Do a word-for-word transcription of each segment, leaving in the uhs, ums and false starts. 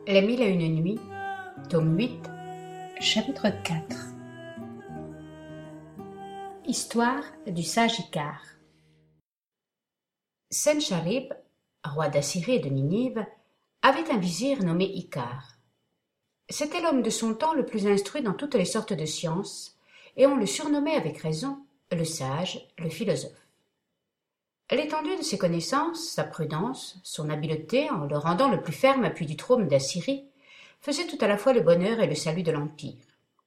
Les mille et une nuits, tome huit, chapitre quatre. Histoire du sage Icare. Sencharib, roi d'Assyrie et de Ninive, avait un vizir nommé Icare. C'était l'homme de son temps le plus instruit dans toutes les sortes de sciences, et on le surnommait avec raison le sage, le philosophe. L'étendue de ses connaissances, sa prudence, son habileté en le rendant le plus ferme appui du trône d'Assyrie, faisaient tout à la fois le bonheur et le salut de l'Empire.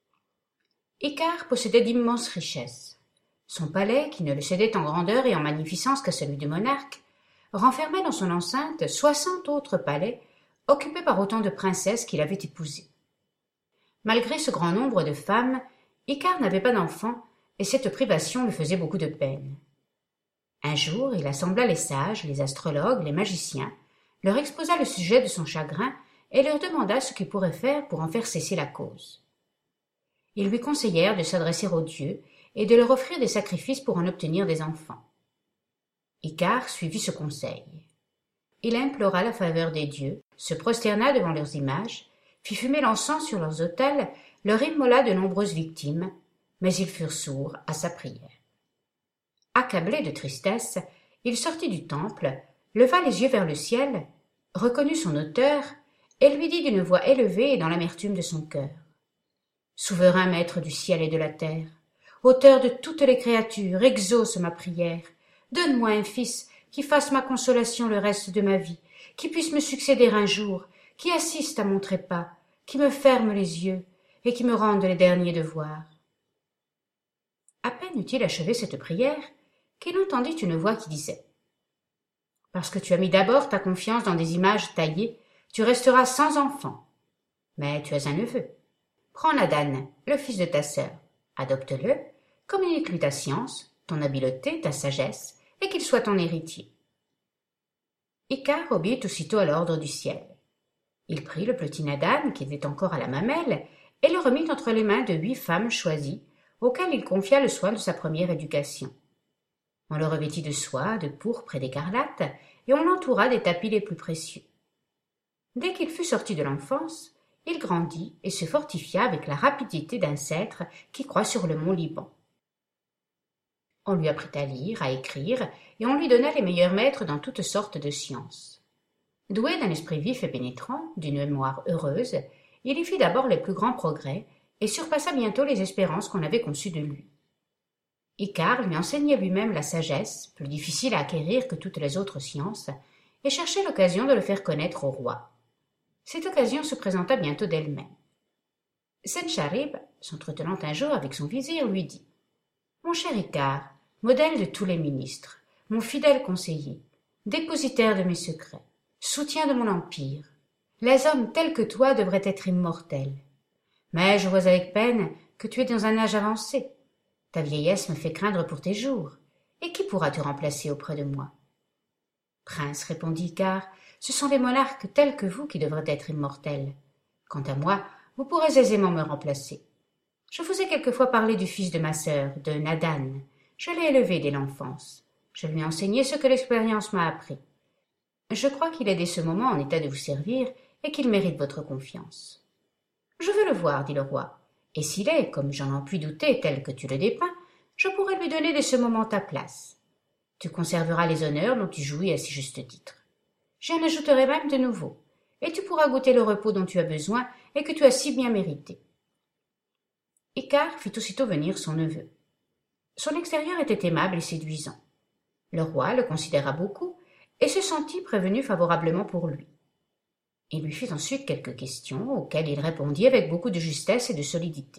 Icare possédait d'immenses richesses. Son palais, qui ne le cédait en grandeur et en magnificence qu'à celui du monarque, renfermait dans son enceinte soixante autres palais, occupés par autant de princesses qu'il avait épousées. Malgré ce grand nombre de femmes, Icare n'avait pas d'enfants, et cette privation lui faisait beaucoup de peine. Un jour, il assembla les sages, les astrologues, les magiciens, leur exposa le sujet de son chagrin et leur demanda ce qu'ils pourraient faire pour en faire cesser la cause. Ils lui conseillèrent de s'adresser aux dieux et de leur offrir des sacrifices pour en obtenir des enfants. Icare suivit ce conseil. Il implora la faveur des dieux, se prosterna devant leurs images, fit fumer l'encens sur leurs autels, leur immola de nombreuses victimes, mais ils furent sourds à sa prière. Accablé de tristesse, il sortit du temple, leva les yeux vers le ciel, reconnut son auteur et lui dit d'une voix élevée et dans l'amertume de son cœur. « Souverain maître du ciel et de la terre, auteur de toutes les créatures, exauce ma prière. Donne-moi un fils qui fasse ma consolation le reste de ma vie, qui puisse me succéder un jour, qui assiste à mon trépas, qui me ferme les yeux et qui me rende les derniers devoirs. » À peine eut-il achevé cette prière qu'il entendit une voix qui disait « Parce que tu as mis d'abord ta confiance dans des images taillées, tu resteras sans enfant. Mais tu as un neveu. Prends Nadan, le fils de ta sœur, adopte-le, communique-lui ta science, ton habileté, ta sagesse, et qu'il soit ton héritier. » Icare obéit aussitôt à l'ordre du ciel. Il prit le petit Nadan, qui était encore à la mamelle, et le remit entre les mains de huit femmes choisies, auxquelles il confia le soin de sa première éducation. On le revêtit de soie, de pourpre et d'écarlate, et on l'entoura des tapis les plus précieux. Dès qu'il fut sorti de l'enfance, il grandit et se fortifia avec la rapidité d'un cèdre qui croît sur le mont Liban. On lui apprit à lire, à écrire, et on lui donna les meilleurs maîtres dans toutes sortes de sciences. Doué d'un esprit vif et pénétrant, d'une mémoire heureuse, il y fit d'abord les plus grands progrès et surpassa bientôt les espérances qu'on avait conçues de lui. Icare lui enseignait lui-même la sagesse, plus difficile à acquérir que toutes les autres sciences, et cherchait l'occasion de le faire connaître au roi. Cette occasion se présenta bientôt d'elle-même. Sencharib, s'entretenant un jour avec son vizir, lui dit « Mon cher Icare, modèle de tous les ministres, mon fidèle conseiller, dépositaire de mes secrets, soutien de mon empire, les hommes tels que toi devraient être immortels. Mais je vois avec peine que tu es dans un âge avancé. Ta vieillesse me fait craindre pour tes jours, et qui pourra te remplacer auprès de moi? » « Prince, répondit Icare, ce sont les monarques tels que vous qui devraient être immortels. Quant à moi, vous pourrez aisément me remplacer. Je vous ai quelquefois parlé du fils de ma sœur, de Nadan. Je l'ai élevé dès l'enfance. Je lui ai enseigné ce que l'expérience m'a appris. Je crois qu'il est dès ce moment en état de vous servir et qu'il mérite votre confiance. »« Je veux le voir, dit le roi, et s'il est, comme j'en en puis douter, tel que tu le dépeins, je pourrai lui donner dès ce moment ta place. Tu conserveras les honneurs dont tu jouis à si juste titre. J'en ajouterai même de nouveaux, et tu pourras goûter le repos dont tu as besoin et que tu as si bien mérité. » Icare fit aussitôt venir son neveu. Son extérieur était aimable et séduisant. Le roi le considéra beaucoup et se sentit prévenu favorablement pour lui. Il lui fit ensuite quelques questions auxquelles il répondit avec beaucoup de justesse et de solidité.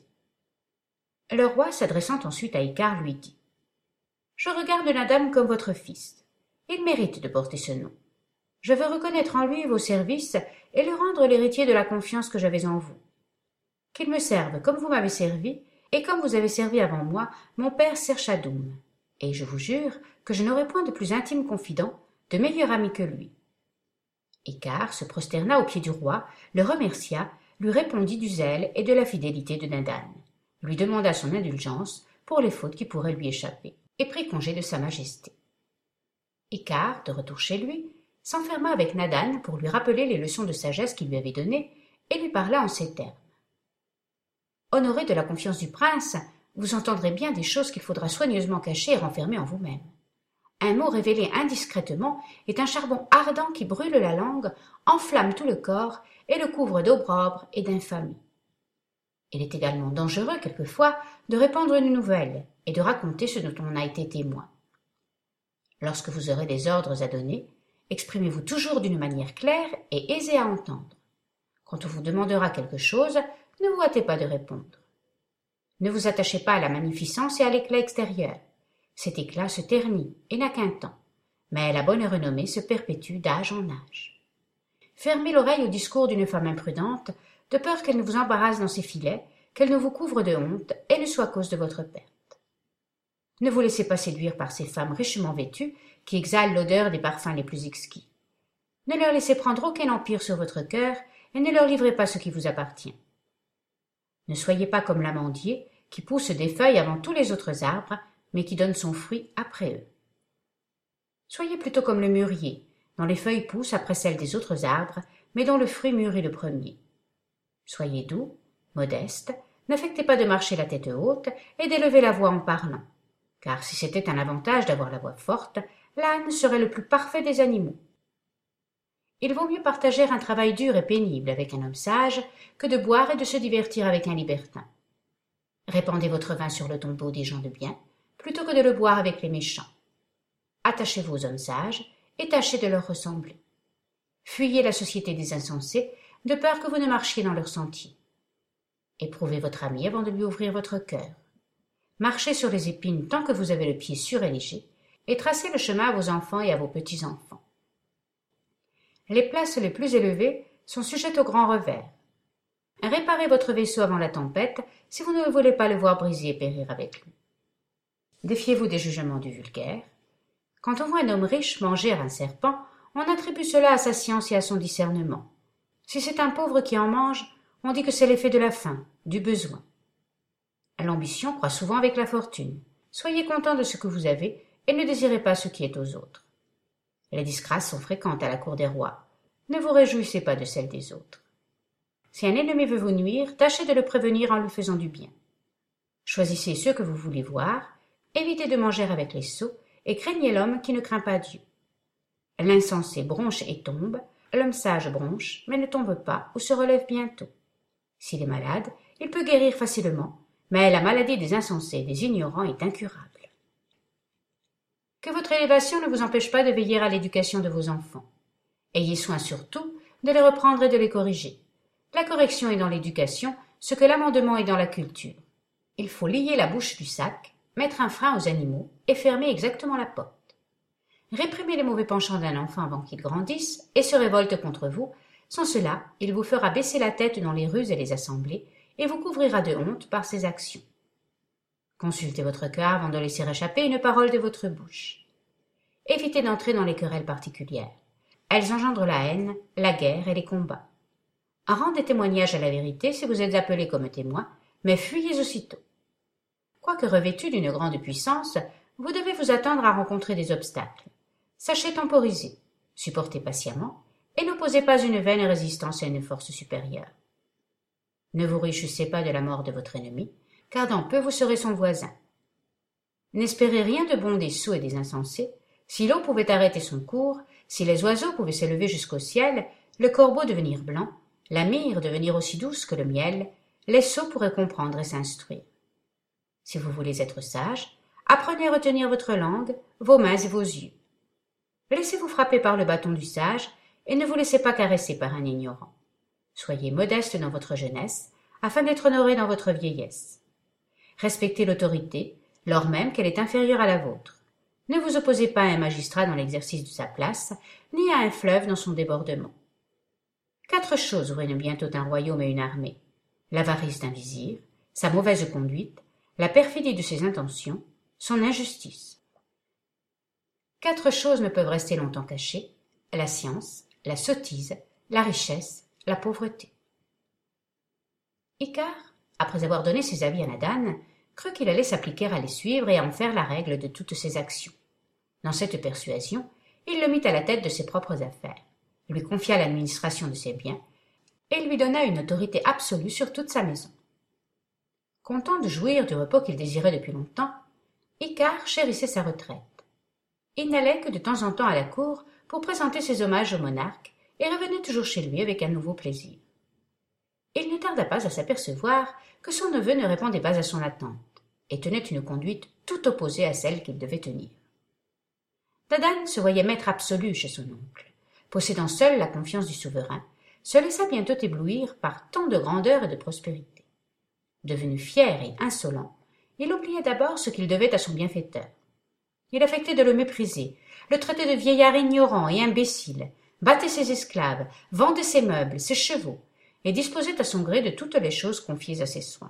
Le roi, s'adressant ensuite à Icare, lui dit « Je regarde Nadan comme votre fils. Il mérite de porter ce nom. Je veux reconnaître en lui vos services et le rendre l'héritier de la confiance que j'avais en vous. Qu'il me serve comme vous m'avez servi et comme vous avez servi avant moi mon père Serchadoum. Et je vous jure que je n'aurai point de plus intime confident, de meilleur ami que lui. » Icare se prosterna aux pieds du roi, le remercia, lui répondit du zèle et de la fidélité de Nadan, lui demanda son indulgence pour les fautes qui pourraient lui échapper, et prit congé de sa majesté. Icare, de retour chez lui, s'enferma avec Nadan pour lui rappeler les leçons de sagesse qu'il lui avait données et lui parla en ces termes. « Honoré de la confiance du prince, vous entendrez bien des choses qu'il faudra soigneusement cacher et renfermer en vous-même. Un mot révélé indiscrètement est un charbon ardent qui brûle la langue, enflamme tout le corps et le couvre d'opprobre et d'infamie. Il est également dangereux, quelquefois, de répandre une nouvelle et de raconter ce dont on a été témoin. Lorsque vous aurez des ordres à donner, exprimez-vous toujours d'une manière claire et aisée à entendre. Quand on vous demandera quelque chose, ne vous hâtez pas de répondre. Ne vous attachez pas à la magnificence et à l'éclat extérieur. Cet éclat se ternit et n'a qu'un temps, mais la bonne renommée se perpétue d'âge en âge. Fermez l'oreille au discours d'une femme imprudente, de peur qu'elle ne vous embarrasse dans ses filets, qu'elle ne vous couvre de honte et ne soit cause de votre perte. Ne vous laissez pas séduire par ces femmes richement vêtues qui exhalent l'odeur des parfums les plus exquis. Ne leur laissez prendre aucun empire sur votre cœur et ne leur livrez pas ce qui vous appartient. Ne soyez pas comme l'amandier qui pousse des feuilles avant tous les autres arbres, mais qui donne son fruit après eux. Soyez plutôt comme le mûrier, dont les feuilles poussent après celles des autres arbres, mais dont le fruit mûrit le premier. Soyez doux, modeste, n'affectez pas de marcher la tête haute et d'élever la voix en parlant, car si c'était un avantage d'avoir la voix forte, l'âne serait le plus parfait des animaux. Il vaut mieux partager un travail dur et pénible avec un homme sage que de boire et de se divertir avec un libertin. Répandez votre vin sur le tombeau des gens de bien, plutôt que de le boire avec les méchants. Attachez-vous aux hommes sages et tâchez de leur ressembler. Fuyez la société des insensés, de peur que vous ne marchiez dans leurs sentiers. Éprouvez votre ami avant de lui ouvrir votre cœur. Marchez sur les épines tant que vous avez le pied sûr et léger, et tracez le chemin à vos enfants et à vos petits-enfants. Les places les plus élevées sont sujettes au grand revers. Réparez votre vaisseau avant la tempête si vous ne voulez pas le voir briser et périr avec lui. Défiez-vous des jugements du vulgaire. Quand on voit un homme riche manger un serpent, on attribue cela à sa science et à son discernement. Si c'est un pauvre qui en mange, on dit que c'est l'effet de la faim, du besoin. L'ambition croît souvent avec la fortune. Soyez content de ce que vous avez et ne désirez pas ce qui est aux autres. Les disgrâces sont fréquentes à la cour des rois. Ne vous réjouissez pas de celles des autres. Si un ennemi veut vous nuire, tâchez de le prévenir en lui faisant du bien. Choisissez ceux que vous voulez voir, évitez de manger avec les sots et craignez l'homme qui ne craint pas Dieu. L'insensé bronche et tombe, l'homme sage bronche, mais ne tombe pas ou se relève bientôt. S'il est malade, il peut guérir facilement, mais la maladie des insensés et des ignorants est incurable. Que votre élévation ne vous empêche pas de veiller à l'éducation de vos enfants. Ayez soin surtout de les reprendre et de les corriger. La correction est dans l'éducation, ce que l'amendement est dans la culture. Il faut lier la bouche du sac, mettre un frein aux animaux et fermer exactement la porte. Réprimez les mauvais penchants d'un enfant avant qu'il grandisse et se révolte contre vous. Sans cela, il vous fera baisser la tête dans les rues et les assemblées et vous couvrira de honte par ses actions. Consultez votre cœur avant de laisser échapper une parole de votre bouche. Évitez d'entrer dans les querelles particulières. Elles engendrent la haine, la guerre et les combats. Rendez témoignage à la vérité si vous êtes appelé comme témoin, mais fuyez aussitôt. Quoique revêtu d'une grande puissance, vous devez vous attendre à rencontrer des obstacles. Sachez temporiser, supportez patiemment, et n'opposez pas une vaine résistance à une force supérieure. Ne vous réjouissez pas de la mort de votre ennemi, car dans peu vous serez son voisin. N'espérez rien de bon des sots et des insensés. Si l'eau pouvait arrêter son cours, si les oiseaux pouvaient s'élever jusqu'au ciel, le corbeau devenir blanc, la myrrhe devenir aussi douce que le miel, les sots pourraient comprendre et s'instruire. Si vous voulez être sage, apprenez à retenir votre langue, vos mains et vos yeux. Laissez-vous frapper par le bâton du sage et ne vous laissez pas caresser par un ignorant. Soyez modeste dans votre jeunesse, afin d'être honoré dans votre vieillesse. Respectez l'autorité, lors même qu'elle est inférieure à la vôtre. Ne vous opposez pas à un magistrat dans l'exercice de sa place, ni à un fleuve dans son débordement. Quatre choses ruinent bientôt un royaume et une armée. L'avarice d'un vizir, sa mauvaise conduite, la perfidie de ses intentions, son injustice. Quatre choses ne peuvent rester longtemps cachées, la science, la sottise, la richesse, la pauvreté. Icare, après avoir donné ses avis à Nadane, crut qu'il allait s'appliquer à les suivre et à en faire la règle de toutes ses actions. Dans cette persuasion, il le mit à la tête de ses propres affaires, lui confia l'administration de ses biens, et lui donna une autorité absolue sur toute sa maison. Content de jouir du repos qu'il désirait depuis longtemps, Icare chérissait sa retraite. Il n'allait que de temps en temps à la cour pour présenter ses hommages au monarque et revenait toujours chez lui avec un nouveau plaisir. Il ne tarda pas à s'apercevoir que son neveu ne répondait pas à son attente et tenait une conduite tout opposée à celle qu'il devait tenir. Nadan se voyait maître absolu chez son oncle. Possédant seul la confiance du souverain, se laissa bientôt éblouir par tant de grandeur et de prospérité. Devenu fier et insolent, il oubliait d'abord ce qu'il devait à son bienfaiteur. Il affectait de le mépriser, le traitait de vieillard ignorant et imbécile, battait ses esclaves, vendait ses meubles, ses chevaux, et disposait à son gré de toutes les choses confiées à ses soins.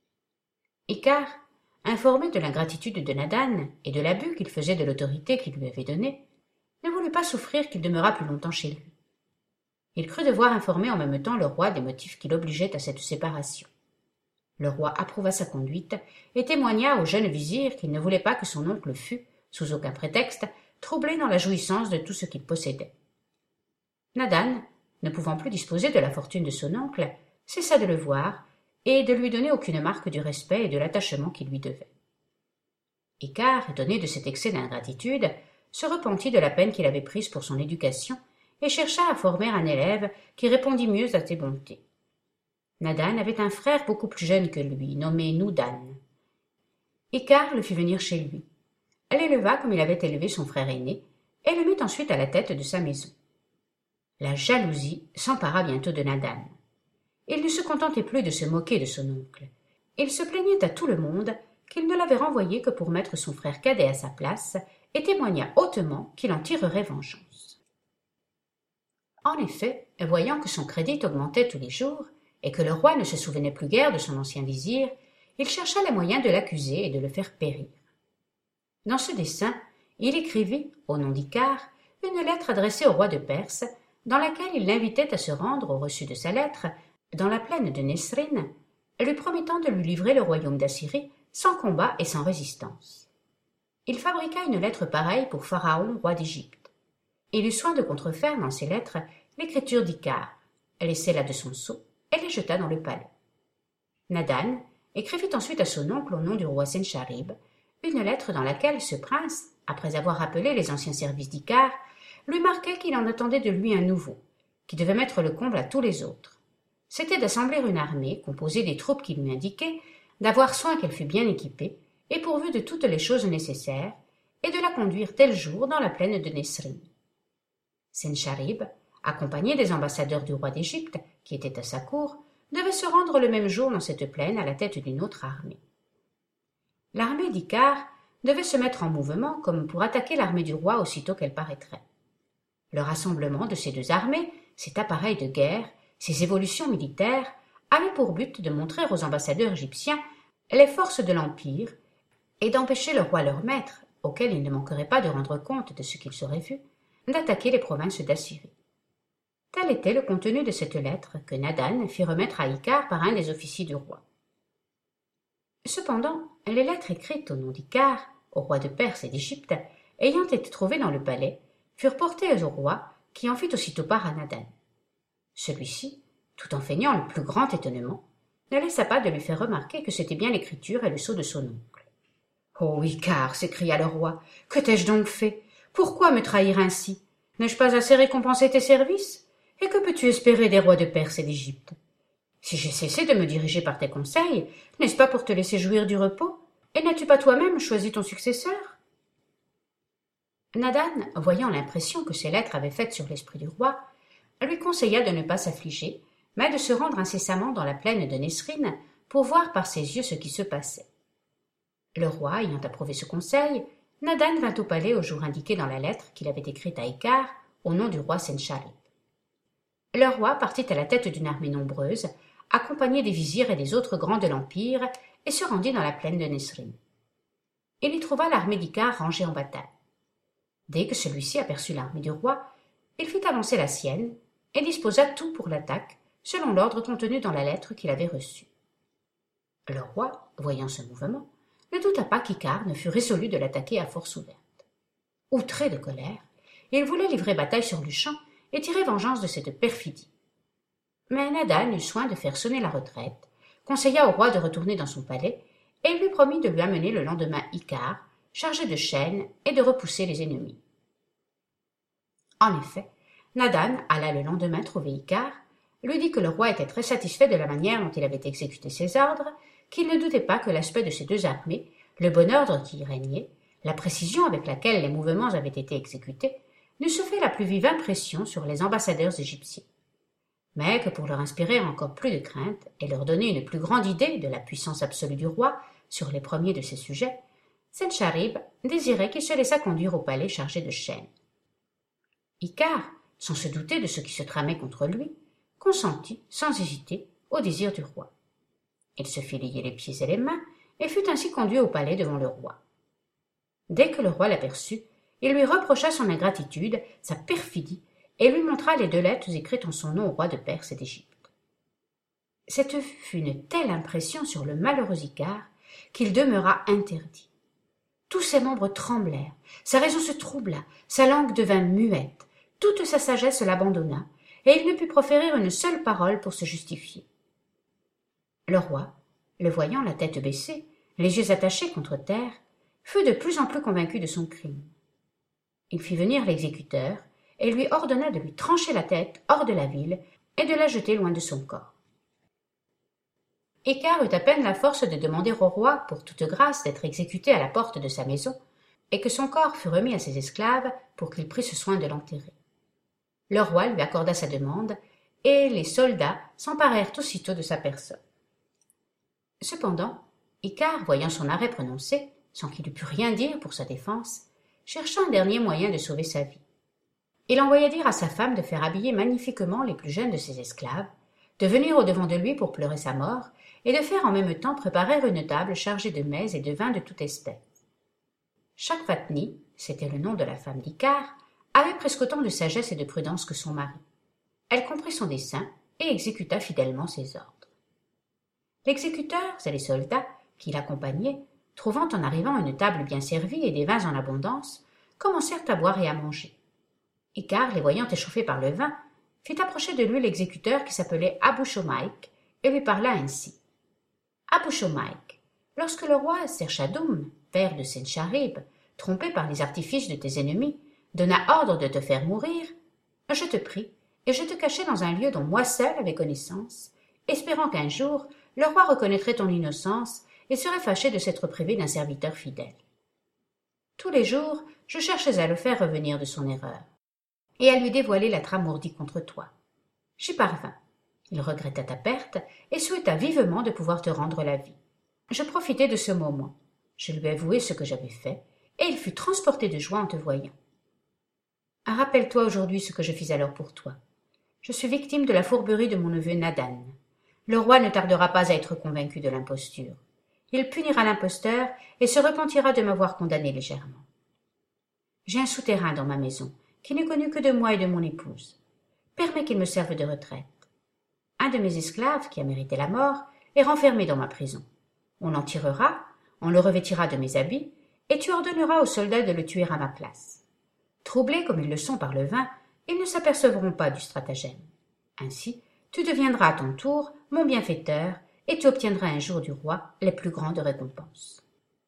Icare, informé de l'ingratitude de Nadan et de l'abus qu'il faisait de l'autorité qu'il lui avait donnée, ne voulut pas souffrir qu'il demeurât plus longtemps chez lui. Il crut devoir informer en même temps le roi des motifs qui l'obligeaient à cette séparation. Le roi approuva sa conduite et témoigna au jeune vizir qu'il ne voulait pas que son oncle fût, sous aucun prétexte, troublé dans la jouissance de tout ce qu'il possédait. Nadan, ne pouvant plus disposer de la fortune de son oncle, cessa de le voir et de lui donner aucune marque du respect et de l'attachement qu'il lui devait. Icare, étonné de cet excès d'ingratitude, se repentit de la peine qu'il avait prise pour son éducation et chercha à former un élève qui répondît mieux à ses bontés. Nadan avait un frère beaucoup plus jeune que lui, nommé Noudan. Icare le fit venir chez lui. L'éleva comme il avait élevé son frère aîné et le mit ensuite à la tête de sa maison. La jalousie s'empara bientôt de Nadan. Il ne se contentait plus de se moquer de son oncle. Il se plaignait à tout le monde qu'il ne l'avait renvoyé que pour mettre son frère cadet à sa place et témoigna hautement qu'il en tirerait vengeance. En effet, voyant que son crédit augmentait tous les jours et que le roi ne se souvenait plus guère de son ancien vizir, il chercha les moyens de l'accuser et de le faire périr. Dans ce dessein, il écrivit, au nom d'Icare, une lettre adressée au roi de Perse, dans laquelle il l'invitait à se rendre au reçu de sa lettre dans la plaine de Nesrine, lui promettant de lui livrer le royaume d'Assyrie sans combat et sans résistance. Il fabriqua une lettre pareille pour Pharaon, roi d'Égypte. Il eut soin de contrefaire dans ces lettres l'écriture d'Icare, les scella de son sceau et les jeta dans le palais. Nadan écrivit ensuite à son oncle au nom du roi Sencharib une lettre dans laquelle ce prince, après avoir rappelé les anciens services d'Icare, lui marquait qu'il en attendait de lui un nouveau, qui devait mettre le comble à tous les autres. C'était d'assembler une armée composée des troupes qu'il lui indiquait, d'avoir soin qu'elle fût bien équipée et pourvue de toutes les choses nécessaires, et de la conduire tel jour dans la plaine de Nesrine. Sencharib, accompagné des ambassadeurs du roi d'Égypte, qui étaient à sa cour, devait se rendre le même jour dans cette plaine à la tête d'une autre armée. L'armée d'Icare devait se mettre en mouvement comme pour attaquer l'armée du roi aussitôt qu'elle paraîtrait. Le rassemblement de ces deux armées, cet appareil de guerre, ces évolutions militaires, avaient pour but de montrer aux ambassadeurs égyptiens les forces de l'Empire et d'empêcher le roi leur maître, auquel il ne manquerait pas de rendre compte de ce qu'il serait vu, d'attaquer les provinces d'Assyrie. Tel était le contenu de cette lettre que Nadan fit remettre à Icare par un des officiers du roi. Cependant, les lettres écrites au nom d'Icare, au roi de Perse et d'Égypte, ayant été trouvées dans le palais, furent portées au roi, qui en fit aussitôt part à Nadan. Celui-ci, tout en feignant le plus grand étonnement, ne laissa pas de lui faire remarquer que c'était bien l'écriture et le sceau de son oncle. « Oh, Icare !» s'écria le roi, « que t'ai-je donc fait? Pourquoi me trahir ainsi? N'ai-je pas assez récompensé tes services? Et que peux-tu espérer des rois de Perse et d'Égypte? Si j'ai cessé de me diriger par tes conseils, n'est-ce pas pour te laisser jouir du repos? Et n'as-tu pas toi-même choisi ton successeur? » Nadan, voyant l'impression que ces lettres avaient faite sur l'esprit du roi, lui conseilla de ne pas s'affliger, mais de se rendre incessamment dans la plaine de Nesrine pour voir par ses yeux ce qui se passait. Le roi ayant approuvé ce conseil, Nadan vint au palais au jour indiqué dans la lettre qu'il avait écrite à Icare au nom du roi Sencharib. Le roi partit à la tête d'une armée nombreuse, accompagné des vizirs et des autres grands de l'Empire, et se rendit dans la plaine de Nesrine. Il y trouva l'armée d'Icare rangée en bataille. Dès que celui-ci aperçut l'armée du roi, il fit avancer la sienne et disposa tout pour l'attaque, selon l'ordre contenu dans la lettre qu'il avait reçue. Le roi, voyant ce mouvement, ne douta pas qu'Icare ne fût résolu de l'attaquer à force ouverte. Outré de colère, il voulait livrer bataille sur le champ et tirer vengeance de cette perfidie. Mais Nadan eut soin de faire sonner la retraite, conseilla au roi de retourner dans son palais, et lui promit de lui amener le lendemain Icare, chargé de chaînes et de repousser les ennemis. En effet, Nadan alla le lendemain trouver Icare, lui dit que le roi était très satisfait de la manière dont il avait exécuté ses ordres, qu'il ne doutait pas que l'aspect de ces deux armées, le bon ordre qui y régnait, la précision avec laquelle les mouvements avaient été exécutés, n'eussent fait la plus vive impression sur les ambassadeurs égyptiens, mais que pour leur inspirer encore plus de crainte et leur donner une plus grande idée de la puissance absolue du roi sur les premiers de ses sujets, Sencharib désirait qu'il se laissât conduire au palais chargé de chaînes. Icare, sans se douter de ce qui se tramait contre lui, consentit, sans hésiter, au désir du roi. Il se fit lier les pieds et les mains et fut ainsi conduit au palais devant le roi. Dès que le roi l'aperçut, il lui reprocha son ingratitude, sa perfidie, et lui montra les deux lettres écrites en son nom au roi de Perse et d'Égypte. Cette fut une telle impression sur le malheureux Icare qu'il demeura interdit. Tous ses membres tremblèrent, sa raison se troubla, sa langue devint muette, toute sa sagesse l'abandonna, et il ne put proférer une seule parole pour se justifier. Le roi, le voyant la tête baissée, les yeux attachés contre terre, fut de plus en plus convaincu de son crime. Il fit venir l'exécuteur et lui ordonna de lui trancher la tête hors de la ville et de la jeter loin de son corps. Icare eut à peine la force de demander au roi, pour toute grâce, d'être exécuté à la porte de sa maison, et que son corps fût remis à ses esclaves pour qu'ils prissent soin de l'enterrer. Le roi lui accorda sa demande, et les soldats s'emparèrent aussitôt de sa personne. Cependant, Icare, voyant son arrêt prononcé, sans qu'il eût pu rien dire pour sa défense, chercha un dernier moyen de sauver sa vie. Il envoya dire à sa femme de faire habiller magnifiquement les plus jeunes de ses esclaves, de venir au-devant de lui pour pleurer sa mort, et de faire en même temps préparer une table chargée de mets et de vins de toute espèce. Shakvatni, c'était le nom de la femme d'Icare, avait presque autant de sagesse et de prudence que son mari. Elle comprit son dessein et exécuta fidèlement ses ordres. L'exécuteur et les soldats qui l'accompagnaient, trouvant en arrivant une table bien servie et des vins en abondance, commencèrent à boire et à manger. Icare, les voyant échauffés par le vin, fit approcher de lui l'exécuteur qui s'appelait Abu Shomaik et lui parla ainsi. « Abu Shomaik, lorsque le roi Serchadoum, père de Sencharib, trompé par les artifices de tes ennemis, donna ordre de te faire mourir, je te pris et je te cachai dans un lieu dont moi seul avais connaissance, espérant qu'un jour le roi reconnaîtrait ton innocence et serait fâché de s'être privé d'un serviteur fidèle. Tous les jours, je cherchais à le faire revenir de son erreur, et à lui dévoiler la trame ourdie contre toi. J'y parvins. Il regretta ta perte et souhaita vivement de pouvoir te rendre la vie. Je profitai de ce moment. Je lui avouai ce que j'avais fait, et il fut transporté de joie en te voyant. Rappelle-toi aujourd'hui ce que je fis alors pour toi. Je suis victime de la fourberie de mon neveu Nadan. Le roi ne tardera pas à être convaincu de l'imposture. Il punira l'imposteur et se repentira de m'avoir condamné légèrement. J'ai un souterrain dans ma maison, qui n'est connu que de moi et de mon épouse. Permets qu'il me serve de retraite. Un de mes esclaves, qui a mérité la mort, est renfermé dans ma prison. On l'en tirera, on le revêtira de mes habits, et tu ordonneras aux soldats de le tuer à ma place. Troublés comme ils le sont par le vin, ils ne s'apercevront pas du stratagème. Ainsi, tu deviendras à ton tour mon bienfaiteur, et tu obtiendras un jour du roi les plus grandes récompenses.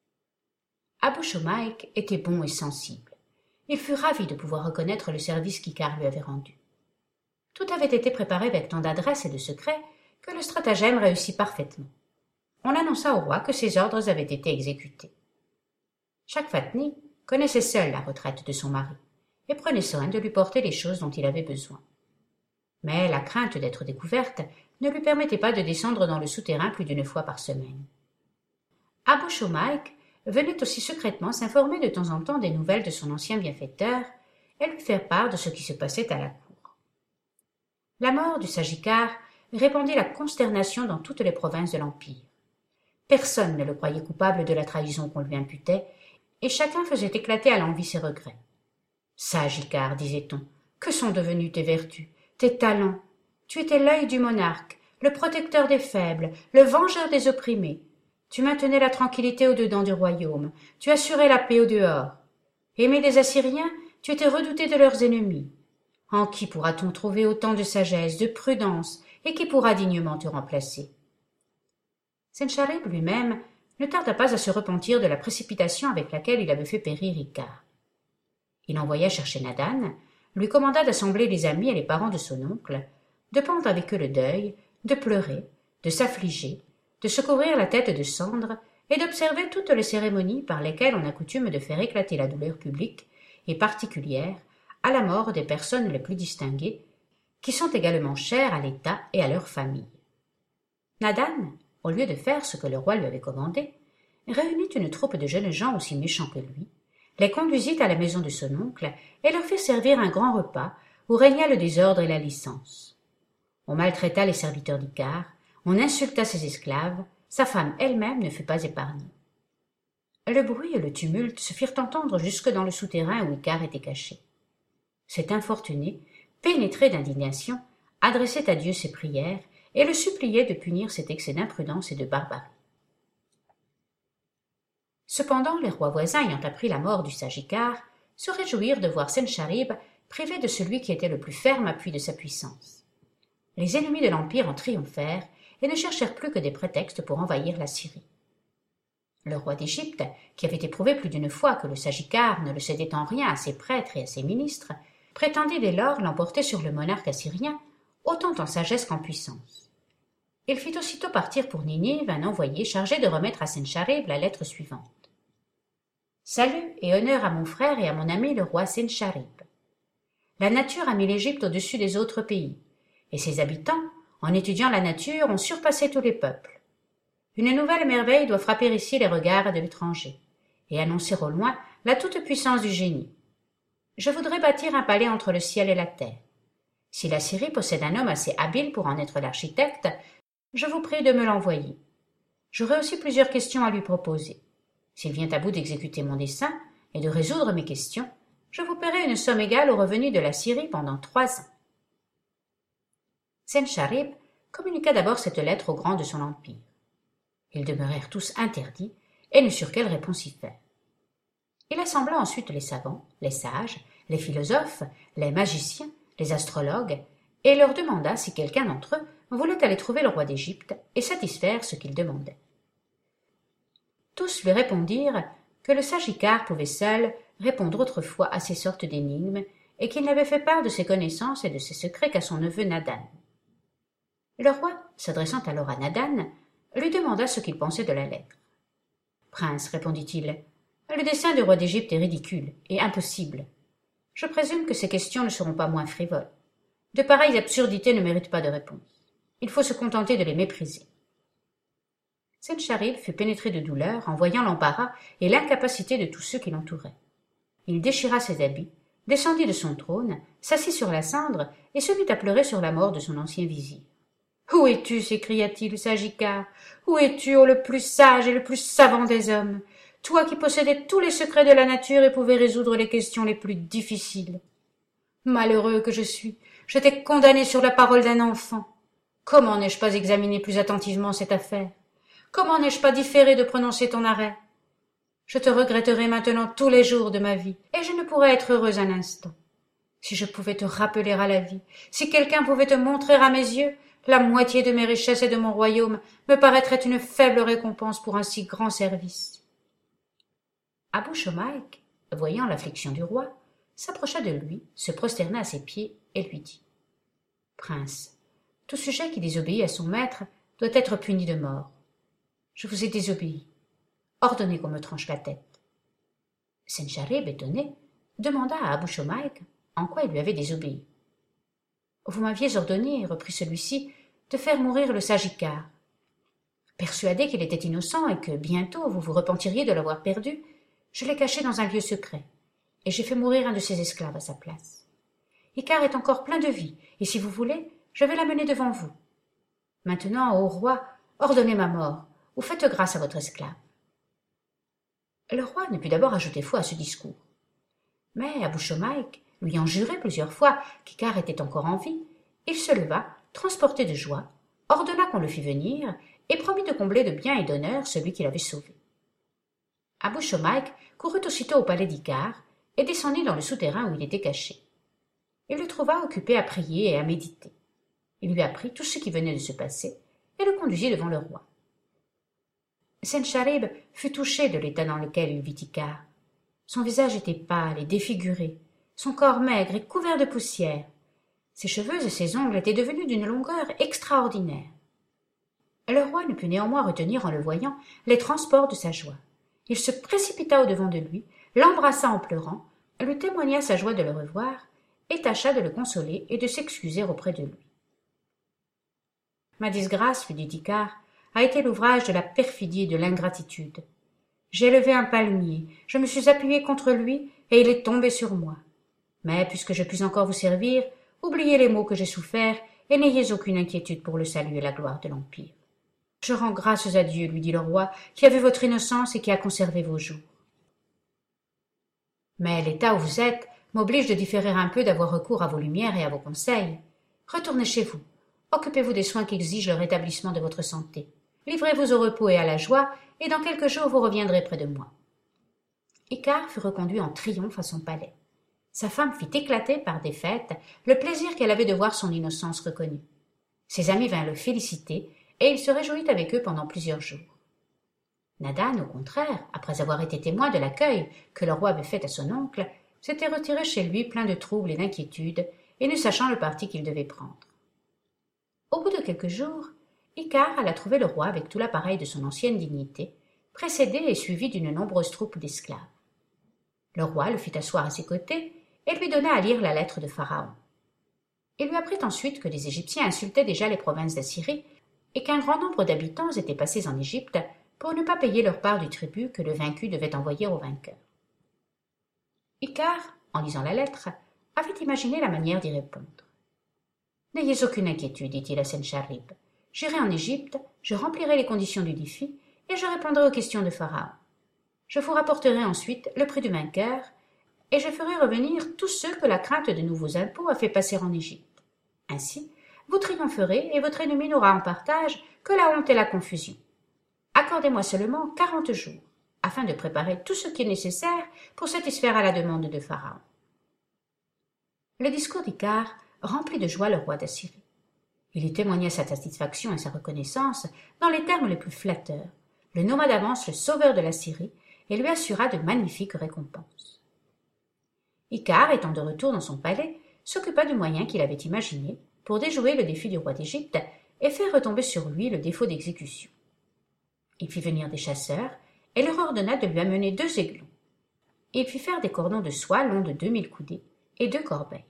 Abu Shomaik était bon et sensible. Il fut ravi de pouvoir reconnaître le service qu'Icare lui avait rendu. Tout avait été préparé avec tant d'adresse et de secret que le stratagème réussit parfaitement. On annonça au roi que ses ordres avaient été exécutés. Shakvatni connaissait seul la retraite de son mari et prenait soin de lui porter les choses dont il avait besoin. Mais la crainte d'être découverte ne lui permettait pas de descendre dans le souterrain plus d'une fois par semaine. Abu Shomaik venait aussi secrètement s'informer de temps en temps des nouvelles de son ancien bienfaiteur et lui faire part de ce qui se passait à la cour. La mort du sage Icare répandit la consternation dans toutes les provinces de l'Empire. Personne ne le croyait coupable de la trahison qu'on lui imputait, et chacun faisait éclater à l'envi ses regrets. « Sage Icare, disait-on, que sont devenues tes vertus, tes talents? Tu étais l'œil du monarque, le protecteur des faibles, le vengeur des opprimés. Tu maintenais la tranquillité au-dedans du royaume, tu assurais la paix au-dehors. Aimé des Assyriens, tu étais redouté de leurs ennemis. En qui pourra-t-on trouver autant de sagesse, de prudence et qui pourra dignement te remplacer. Sencharib lui-même ne tarda pas à se repentir de la précipitation avec laquelle il avait fait périr Icare. Il envoya chercher Nadan, lui commanda d'assembler les amis et les parents de son oncle, de prendre avec eux le deuil, de pleurer, de s'affliger, de se couvrir la tête de cendres et d'observer toutes les cérémonies par lesquelles on a coutume de faire éclater la douleur publique et particulière à la mort des personnes les plus distinguées, qui sont également chères à l'État et à leur famille. Nadan, au lieu de faire ce que le roi lui avait commandé, réunit une troupe de jeunes gens aussi méchants que lui, les conduisit à la maison de son oncle et leur fit servir un grand repas où régna le désordre et la licence. On maltraita les serviteurs d'Icare, on insulta ses esclaves, sa femme elle-même ne fut pas épargnée. Le bruit et le tumulte se firent entendre jusque dans le souterrain où Icare était caché. Cet infortuné, pénétré d'indignation, adressait à Dieu ses prières et le suppliait de punir cet excès d'imprudence et de barbarie. Cependant, les rois voisins ayant appris la mort du sage Icare, se réjouirent de voir Sencharib privé de celui qui était le plus ferme appui de sa puissance. Les ennemis de l'Empire en triomphèrent et ne cherchèrent plus que des prétextes pour envahir la Syrie. Le roi d'Égypte, qui avait éprouvé plus d'une fois que le sage Icare ne le cédait en rien à ses prêtres et à ses ministres, prétendit dès lors l'emporter sur le monarque assyrien, autant en sagesse qu'en puissance. Il fit aussitôt partir pour Ninive un envoyé chargé de remettre à Sencharib la lettre suivante. Salut et honneur à mon frère et à mon ami le roi Sencharib. La nature a mis l'Égypte au-dessus des autres pays, et ses habitants, en étudiant la nature, ont surpassé tous les peuples. Une nouvelle merveille doit frapper ici les regards de l'étranger, et annoncer au loin la toute-puissance du génie. Je voudrais bâtir un palais entre le ciel et la terre. Si la Syrie possède un homme assez habile pour en être l'architecte, je vous prie de me l'envoyer. J'aurai aussi plusieurs questions à lui proposer. S'il vient à bout d'exécuter mon dessein et de résoudre mes questions, je vous paierai une somme égale aux revenus de la Syrie pendant trois ans. Sencharib communiqua d'abord cette lettre aux grands de son empire. Ils demeurèrent tous interdits et ne surent quelle réponse y faire. Il assembla ensuite les savants, les sages, les philosophes, les magiciens, les astrologues, et leur demanda si quelqu'un d'entre eux voulait aller trouver le roi d'Égypte et satisfaire ce qu'il demandait. Tous lui répondirent que le sage Icare pouvait seul répondre autrefois à ces sortes d'énigmes et qu'il n'avait fait part de ses connaissances et de ses secrets qu'à son neveu Nadan. Le roi, s'adressant alors à Nadan, lui demanda ce qu'il pensait de la lettre. « Prince, répondit-il, le dessein du roi d'Égypte est ridicule et impossible. Je présume que ces questions ne seront pas moins frivoles. De pareilles absurdités ne méritent pas de réponse. Il faut se contenter de les mépriser. » Sencharib fut pénétré de douleur en voyant l'embarras et l'incapacité de tous ceux qui l'entouraient. Il déchira ses habits, descendit de son trône, s'assit sur la cendre et se mit à pleurer sur la mort de son ancien vizir. « Où es-tu » s'écria-t-il, sage Icare. « Où es-tu, ô le plus sage et le plus savant des hommes, toi qui possédais tous les secrets de la nature et pouvais résoudre les questions les plus difficiles. Malheureux que je suis, j'étais condamné sur la parole d'un enfant. Comment n'ai-je pas examiné plus attentivement cette affaire? Comment n'ai-je pas différé de prononcer ton arrêt? Je te regretterai maintenant tous les jours de ma vie, et je ne pourrai être heureuse un instant. Si je pouvais te rappeler à la vie, si quelqu'un pouvait te montrer à mes yeux, la moitié de mes richesses et de mon royaume me paraîtrait une faible récompense pour un si grand service. » Abou Shomaïk, voyant l'affliction du roi, s'approcha de lui, se prosterna à ses pieds et lui dit « Prince, tout sujet qui désobéit à son maître doit être puni de mort. Je vous ai désobéi. Ordonnez qu'on me tranche la tête. » Sencharib, étonné, demanda à Abou Shomaïk en quoi il lui avait désobéi. « Vous m'aviez ordonné, reprit celui-ci, de faire mourir le sage Icare. Persuadé qu'il était innocent et que bientôt vous vous repentiriez de l'avoir perdu, je l'ai caché dans un lieu secret, et j'ai fait mourir un de ses esclaves à sa place. Icare est encore plein de vie, et si vous voulez, je vais l'amener devant vous. Maintenant, ô roi, ordonnez ma mort, ou faites grâce à votre esclave. » Le roi ne put d'abord ajouter foi à ce discours. Mais Abou Shomaïk, lui ayant juré plusieurs fois qu'Icare était encore en vie, il se leva, transporté de joie, ordonna qu'on le fît venir et promit de combler de biens et d'honneur celui qui l'avait sauvé. Abou Shomaïk courut aussitôt au palais d'Icare et descendit dans le souterrain où il était caché. Il le trouva occupé à prier et à méditer. Il lui apprit tout ce qui venait de se passer et le conduisit devant le roi. Sencharib fut touché de l'état dans lequel il vit Icare. Son visage était pâle et défiguré, son corps maigre et couvert de poussière. Ses cheveux et ses ongles étaient devenus d'une longueur extraordinaire. Le roi ne put néanmoins retenir en le voyant les transports de sa joie. Il se précipita au-devant de lui, l'embrassa en pleurant, lui témoigna sa joie de le revoir et tâcha de le consoler et de s'excuser auprès de lui. « Ma disgrâce, lui dit Icare, a été l'ouvrage de la perfidie et de l'ingratitude. J'ai élevé un palmier, je me suis appuyé contre lui et il est tombé sur moi. Mais puisque je puis encore vous servir, oubliez les maux que j'ai soufferts et n'ayez aucune inquiétude pour le salut et la gloire de l'Empire. Je rends grâces à Dieu, lui dit le roi, qui a vu votre innocence et qui a conservé vos jours. Mais l'état où vous êtes m'oblige de différer un peu d'avoir recours à vos lumières et à vos conseils. Retournez chez vous, occupez-vous des soins qu'exige le rétablissement de votre santé. Livrez-vous au repos et à la joie, et dans quelques jours vous reviendrez près de moi. » Icare fut reconduit en triomphe à son palais. Sa femme fit éclater par des fêtes le plaisir qu'elle avait de voir son innocence reconnue. Ses amis vinrent le féliciter, et il se réjouit avec eux pendant plusieurs jours. Nadan, au contraire, après avoir été témoin de l'accueil que le roi avait fait à son oncle, s'était retiré chez lui plein de troubles et d'inquiétude, et ne sachant le parti qu'il devait prendre. Au bout de quelques jours, Icare alla trouver le roi avec tout l'appareil de son ancienne dignité, précédé et suivi d'une nombreuse troupe d'esclaves. Le roi le fit asseoir à ses côtés et lui donna à lire la lettre de Pharaon. Il lui apprit ensuite que les Égyptiens insultaient déjà les provinces d'Assyrie et qu'un grand nombre d'habitants étaient passés en Égypte pour ne pas payer leur part du tribut que le vaincu devait envoyer au vainqueur. Icare, en lisant la lettre, avait imaginé la manière d'y répondre. « N'ayez aucune inquiétude, dit-il à Sencharib. J'irai en Égypte, je remplirai les conditions du défi et je répondrai aux questions de Pharaon. Je vous rapporterai ensuite le prix du vainqueur et je ferai revenir tous ceux que la crainte de nouveaux impôts a fait passer en Égypte. Ainsi, vous triompherez et votre ennemi n'aura en partage que la honte et la confusion. Accordez-moi seulement quarante jours, afin de préparer tout ce qui est nécessaire pour satisfaire à la demande de Pharaon. » Le discours d'Icare remplit de joie le roi d'Assyrie. Il lui témoigna sa satisfaction et sa reconnaissance dans les termes les plus flatteurs, le nomma d'avance le sauveur de la Syrie et lui assura de magnifiques récompenses. Icare, étant de retour dans son palais, s'occupa du moyen qu'il avait imaginé pour déjouer le défi du roi d'Égypte et faire retomber sur lui le défaut d'exécution. Il fit venir des chasseurs et leur ordonna de lui amener deux aiglons. Il fit faire des cordons de soie longs de deux mille coudées et deux corbeilles.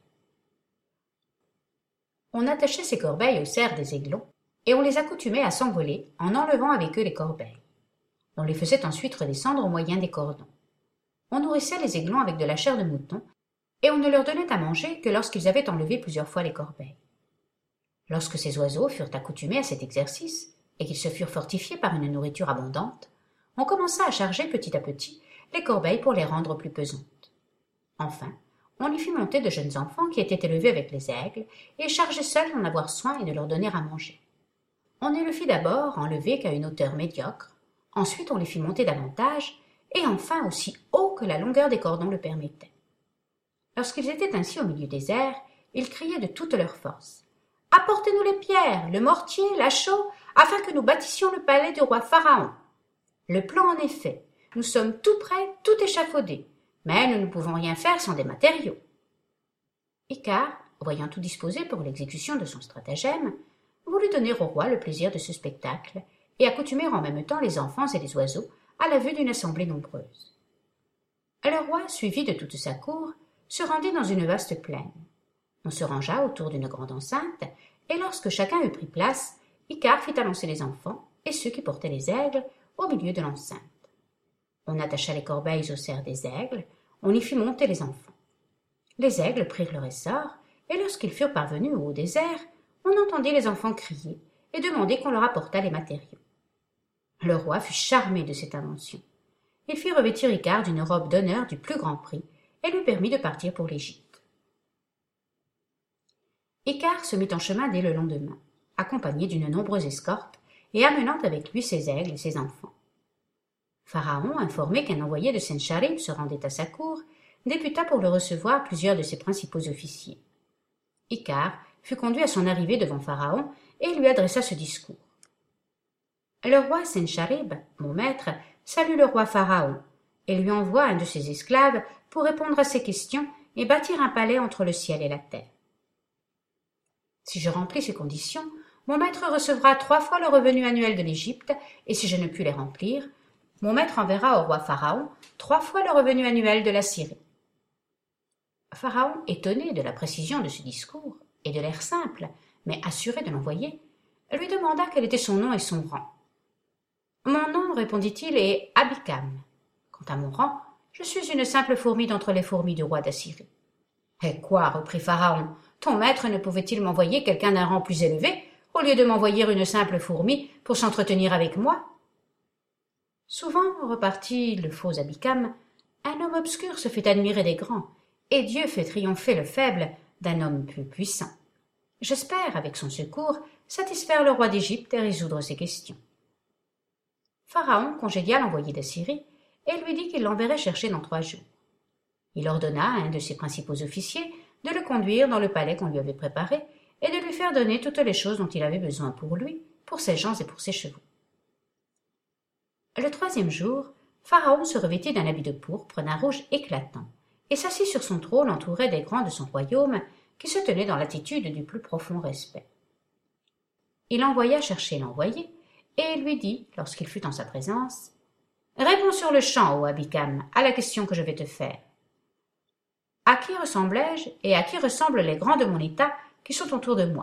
On attachait ces corbeilles aux serres des aiglons et on les accoutumait à s'envoler en enlevant avec eux les corbeilles. On les faisait ensuite redescendre au moyen des cordons. On nourrissait les aiglons avec de la chair de mouton et on ne leur donnait à manger que lorsqu'ils avaient enlevé plusieurs fois les corbeilles. Lorsque ces oiseaux furent accoutumés à cet exercice et qu'ils se furent fortifiés par une nourriture abondante, on commença à charger petit à petit les corbeilles pour les rendre plus pesantes. Enfin, on y fit monter de jeunes enfants qui étaient élevés avec les aigles et chargés seuls d'en avoir soin et de leur donner à manger. On ne le fit d'abord enlever qu'à une hauteur médiocre, ensuite on les fit monter davantage, et enfin aussi haut que la longueur des cordons le permettait. Lorsqu'ils étaient ainsi au milieu des airs, ils criaient de toute leur force. « Apportez-nous les pierres, le mortier, la chaux, afin que nous bâtissions le palais du roi Pharaon. Le plan en est fait, nous sommes tout prêts, tout échafaudés. Mais nous ne pouvons rien faire sans des matériaux. » Icare, voyant tout disposé pour l'exécution de son stratagème, voulut donner au roi le plaisir de ce spectacle et accoutumer en même temps les enfants et les oiseaux à la vue d'une assemblée nombreuse. Le roi, suivi de toute sa cour, se rendit dans une vaste plaine. On se rangea autour d'une grande enceinte, et lorsque chacun eut pris place, Icare fit avancer les enfants et ceux qui portaient les aigles au milieu de l'enceinte. On attacha les corbeilles aux serres des aigles, on y fit monter les enfants. Les aigles prirent leur essor, et lorsqu'ils furent parvenus au haut des airs, on entendit les enfants crier et demander qu'on leur apportât les matériaux. Le roi fut charmé de cette invention. Il fit revêtir Icare d'une robe d'honneur du plus grand prix et lui permit de partir pour l'Égypte. Icare se mit en chemin dès le lendemain, accompagné d'une nombreuse escorte et amenant avec lui ses aigles et ses enfants. Pharaon, informé qu'un envoyé de Sencharib se rendait à sa cour, députa pour le recevoir plusieurs de ses principaux officiers. Icare fut conduit à son arrivée devant Pharaon et lui adressa ce discours. Le roi Sencharib, mon maître, salue le roi Pharaon et lui envoie un de ses esclaves pour répondre à ses questions et bâtir un palais entre le ciel et la terre. Si je remplis ces conditions, mon maître recevra trois fois le revenu annuel de l'Égypte, et si je ne puis les remplir, mon maître enverra au roi Pharaon trois fois le revenu annuel de la Syrie. Pharaon, étonné de la précision de ce discours et de l'air simple, mais assuré de l'envoyer, lui demanda quel était son nom et son rang. « Mon nom, répondit-il, est Abikam. Quant à mon rang, je suis une simple fourmi d'entre les fourmis du roi d'Assyrie. »« Eh quoi, reprit Pharaon, ton maître ne pouvait-il m'envoyer quelqu'un d'un rang plus élevé au lieu de m'envoyer une simple fourmi pour s'entretenir avec moi ?» Souvent, repartit le faux Abikam, un homme obscur se fait admirer des grands, et Dieu fait triompher le faible d'un homme plus puissant. J'espère, avec son secours, satisfaire le roi d'Égypte et résoudre ses questions. Pharaon congédia l'envoyé d'Assyrie et lui dit qu'il l'enverrait chercher dans trois jours. Il ordonna à un de ses principaux officiers de le conduire dans le palais qu'on lui avait préparé et de lui faire donner toutes les choses dont il avait besoin pour lui, pour ses gens et pour ses chevaux. Le troisième jour, Pharaon se revêtit d'un habit de pourpre d'un rouge éclatant et s'assit sur son trône entouré des grands de son royaume qui se tenaient dans l'attitude du plus profond respect. Il envoya chercher l'envoyé et lui dit, lorsqu'il fut en sa présence, « Réponds sur le champ, ô Abikam, à la question que je vais te faire. À qui ressemblais-je et à qui ressemblent les grands de mon état qui sont autour de moi ?»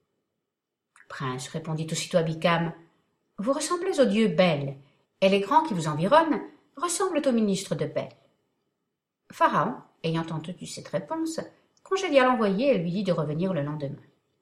Prince, répondit aussitôt Abikam, « Vous ressemblez au dieu Bel, et les grands qui vous environnent ressemblent au ministre de Bel. » Pharaon, ayant entendu cette réponse, congédia l'envoyé et lui dit de revenir le lendemain.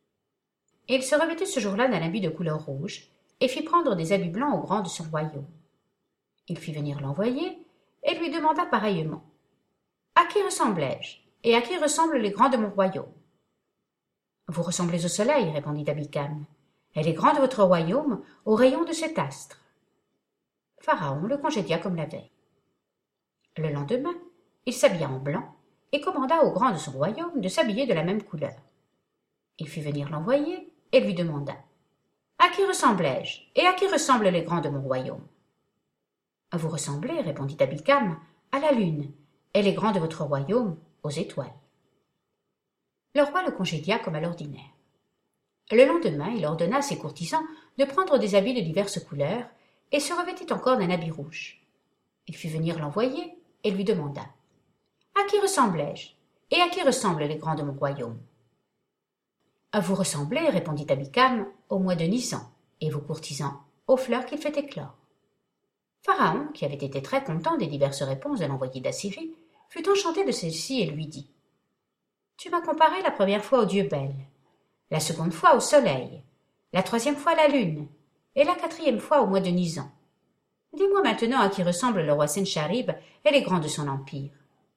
Il se revêtit ce jour-là d'un habit de couleur rouge et fit prendre des habits blancs aux grands de son royaume. Il fit venir l'envoyé et lui demanda pareillement. « À qui ressemblais-je et à qui ressemblent les grands de mon royaume ?» « Vous ressemblez au soleil, répondit Abikam, et les grands de votre royaume aux rayons de cet astre. » Pharaon le congédia comme la veille. Le lendemain, il s'habilla en blanc et commanda aux grands de son royaume de s'habiller de la même couleur. Il fit venir l'envoyé et lui demanda. « À qui ressemblais-je et à qui ressemblent les grands de mon royaume ?» « Vous ressemblez, répondit Abikam, à la lune, et les grands de votre royaume aux étoiles. » Le roi le congédia comme à l'ordinaire. Le lendemain, il ordonna à ses courtisans de prendre des habits de diverses couleurs et se revêtit encore d'un habit rouge. Il fit venir l'envoyé et lui demanda. « À qui ressemblais-je et à qui ressemblent les grands de mon royaume ?» « Vous ressemblez, répondit Abikam, au mois de Nisan, et vos courtisans aux fleurs qu'il fait éclore. » Pharaon, qui avait été très content des diverses réponses de l'envoyé d'Assyrie, fut enchanté de celle-ci et lui dit. « Tu m'as comparé la première fois au dieu Bel, la seconde fois au soleil, la troisième fois à la lune, et la quatrième fois au mois de Nisan. Dis-moi maintenant à qui ressemble le roi Sencharib et les grands de son empire. »«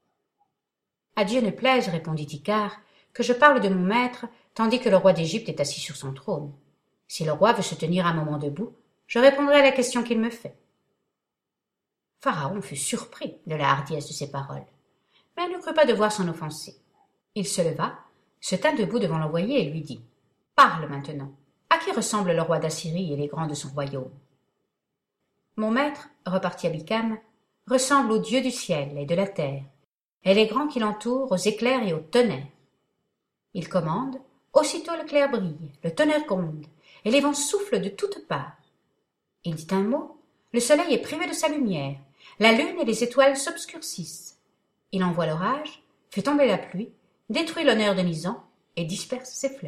À Dieu ne plaise, répondit Icare, que je parle de mon maître, tandis que le roi d'Égypte est assis sur son trône. Si le roi veut se tenir un moment debout, je répondrai à la question qu'il me fait. » Pharaon fut surpris de la hardiesse de ces paroles, mais ne crut pas devoir s'en offenser. Il se leva, se tint debout devant l'envoyé et lui dit. « Parle maintenant. À qui ressemble le roi d'Assyrie et les grands de son royaume ?» Mon maître, repartit Abikam, ressemble aux dieux du ciel et de la terre, et les grands qui l'entourent aux éclairs et au tonnerre. Il commande, aussitôt le clair brille, le tonnerre gronde, et les vents soufflent de toutes parts. Il dit un mot, le soleil est privé de sa lumière, la lune et les étoiles s'obscurcissent. Il envoie l'orage, fait tomber la pluie, détruit l'honneur de Nisan et disperse ses fleurs.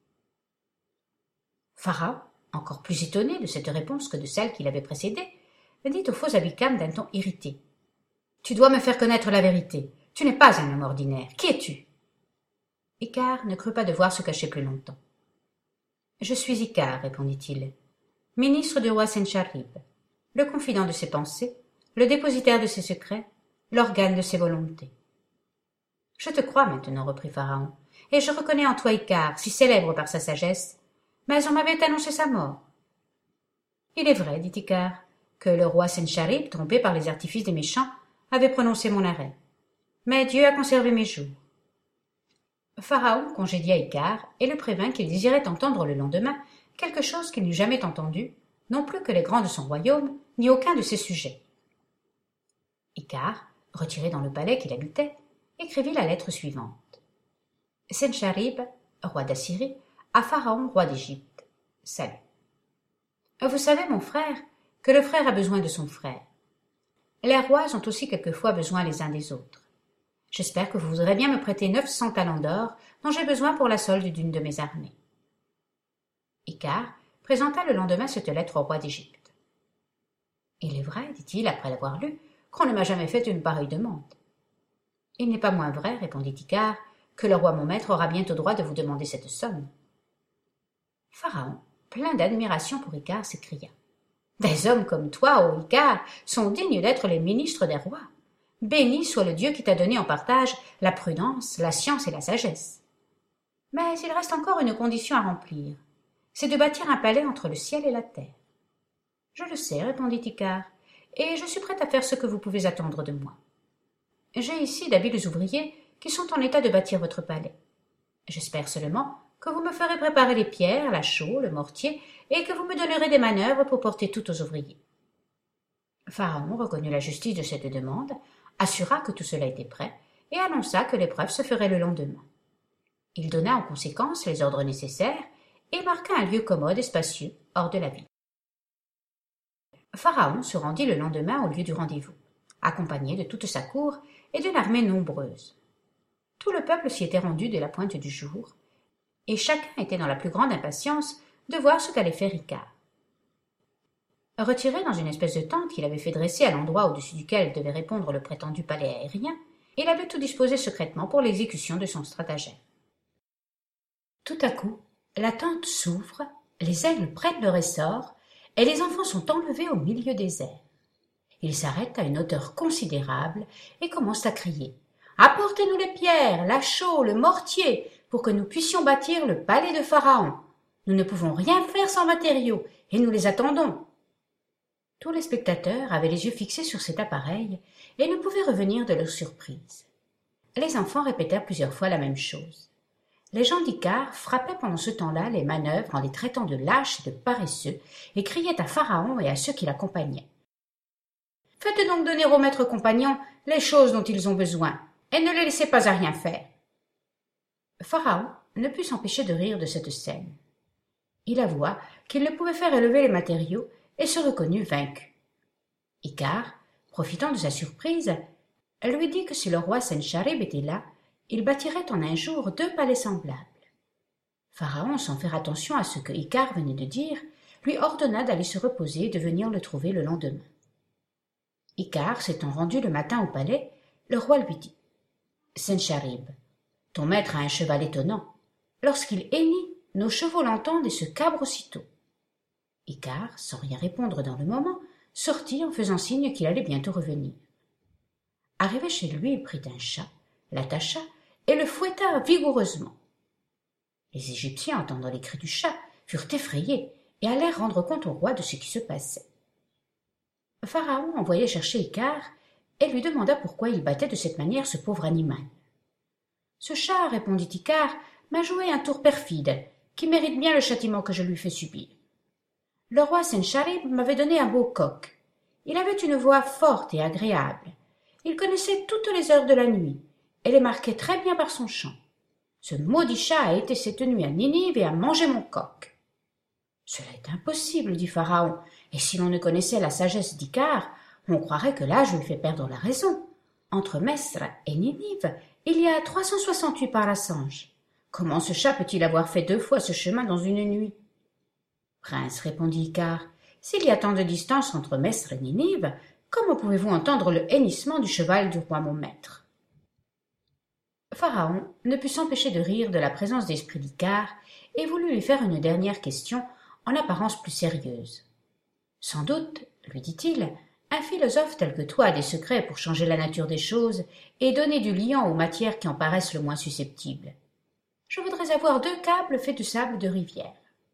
Pharaon, encore plus étonné de cette réponse que de celle qui l'avait précédée, dit au faux Abikam d'un ton irrité. « Tu dois me faire connaître la vérité. Tu n'es pas un homme ordinaire. Qui es-tu » Icare ne crut pas devoir se cacher plus longtemps. « Je suis Icare, répondit-il, ministre du roi Sencharib, le confident de ses pensées, le dépositaire de ses secrets, l'organe de ses volontés. »« Je te crois maintenant, reprit Pharaon, et je reconnais en toi Icare, si célèbre par sa sagesse, mais on m'avait annoncé sa mort. »« Il est vrai, dit Icare, que le roi Sencharib, trompé par les artifices des méchants, avait prononcé mon arrêt. Mais Dieu a conservé mes jours. » Pharaon congédia Icare et le prévint qu'il désirait entendre le lendemain quelque chose qu'il n'eût jamais entendu, non plus que les grands de son royaume, ni aucun de ses sujets. Icare, retiré dans le palais qu'il habitait, écrivit la lettre suivante. Sencharib, roi d'Assyrie, à Pharaon, roi d'Égypte. Salut. Vous savez, mon frère, que le frère a besoin de son frère. Les rois ont aussi quelquefois besoin les uns des autres. J'espère que vous voudrez bien me prêter neuf cents talents d'or dont j'ai besoin pour la solde d'une de mes armées. Icare présenta le lendemain cette lettre au roi d'Égypte. Il est vrai, dit-il, après l'avoir lue, qu'on ne m'a jamais fait une pareille demande. Il n'est pas moins vrai, répondit Icare, que le roi mon maître aura bientôt droit de vous demander cette somme. Pharaon, plein d'admiration pour Icare, s'écria. Des hommes comme toi, ô Icare, sont dignes d'être les ministres des rois. Béni soit le Dieu qui t'a donné en partage la prudence, la science et la sagesse. Mais il reste encore une condition à remplir, c'est de bâtir un palais entre le ciel et la terre. Je le sais, répondit Icare, et je suis prêt à faire ce que vous pouvez attendre de moi. J'ai ici d'habiles ouvriers qui sont en état de bâtir votre palais. J'espère seulement que vous me ferez préparer les pierres, la chaux, le mortier, et que vous me donnerez des manœuvres pour porter tout aux ouvriers. Pharaon reconnut la justice de cette demande, assura que tout cela était prêt, et annonça que l'épreuve se ferait le lendemain. Il donna en conséquence les ordres nécessaires et marqua un lieu commode et spacieux hors de la ville. Pharaon se rendit le lendemain au lieu du rendez-vous, accompagné de toute sa cour et d'une armée nombreuse. Tout le peuple s'y était rendu dès la pointe du jour, et chacun était dans la plus grande impatience de voir ce qu'allait faire Icare. Retiré dans une espèce de tente qu'il avait fait dresser à l'endroit au-dessus duquel devait répondre le prétendu palais aérien, il avait tout disposé secrètement pour l'exécution de son stratagème. Tout à coup, la tente s'ouvre, les aigles prennent leur essor, et les enfants sont enlevés au milieu des airs. Ils s'arrêtent à une hauteur considérable et commencent à crier « Apportez-nous les pierres, la chaux, le mortier, pour que nous puissions bâtir le palais de Pharaon. Nous ne pouvons rien faire sans matériaux, et nous les attendons. » Tous les spectateurs avaient les yeux fixés sur cet appareil et ne pouvaient revenir de leur surprise. Les enfants répétèrent plusieurs fois la même chose. Les gens d'Icare frappaient pendant ce temps-là les manœuvres en les traitant de lâches et de paresseux et criaient à Pharaon et à ceux qui l'accompagnaient. « Faites donc donner aux maîtres compagnons les choses dont ils ont besoin et ne les laissez pas à rien faire. » Pharaon ne put s'empêcher de rire de cette scène. Il avoua qu'il ne pouvait faire élever les matériaux et se reconnut vaincu. Icare, profitant de sa surprise, lui dit que si le roi Sencharib était là, il bâtirait en un jour deux palais semblables. Pharaon, sans faire attention à ce que Icare venait de dire, lui ordonna d'aller se reposer et de venir le trouver le lendemain. Icare s'étant rendu le matin au palais, le roi lui dit « Sencharib, ton maître a un cheval étonnant. Lorsqu'il hennit, nos chevaux l'entendent et se cabrent aussitôt. » Icare, sans rien répondre dans le moment, sortit en faisant signe qu'il allait bientôt revenir. Arrivé chez lui, il prit un chat, l'attacha et le fouetta vigoureusement. Les Égyptiens, entendant les cris du chat, furent effrayés et allèrent rendre compte au roi de ce qui se passait. Pharaon envoya chercher Icare et lui demanda pourquoi il battait de cette manière ce pauvre animal. « Ce chat, répondit Icare, m'a joué un tour perfide, qui mérite bien le châtiment que je lui fais subir. Le roi Sencharib m'avait donné un beau coq. Il avait une voix forte et agréable. Il connaissait toutes les heures de la nuit, et les marquait très bien par son chant. Ce maudit chat a été cette nuit à Ninive et a mangé mon coq. » « Cela est impossible, dit Pharaon, et si l'on ne connaissait la sagesse d'Icare, on croirait que l'âge lui fait perdre la raison. Entre Mestre et Ninive, il y a trois cent soixante-huit parasanges. Comment ce chat peut-il avoir fait deux fois ce chemin dans une nuit ? » « Prince, répondit Icare, s'il y a tant de distance entre Mestre et Ninive, comment pouvez-vous entendre le hennissement du cheval du roi mon maître ?» Pharaon ne put s'empêcher de rire de la présence d'esprit d'Icare et voulut lui faire une dernière question en apparence plus sérieuse. « Sans doute, lui dit-il, un philosophe tel que toi a des secrets pour changer la nature des choses et donner du liant aux matières qui en paraissent le moins susceptibles. Je voudrais avoir deux câbles faits de sable de rivière. »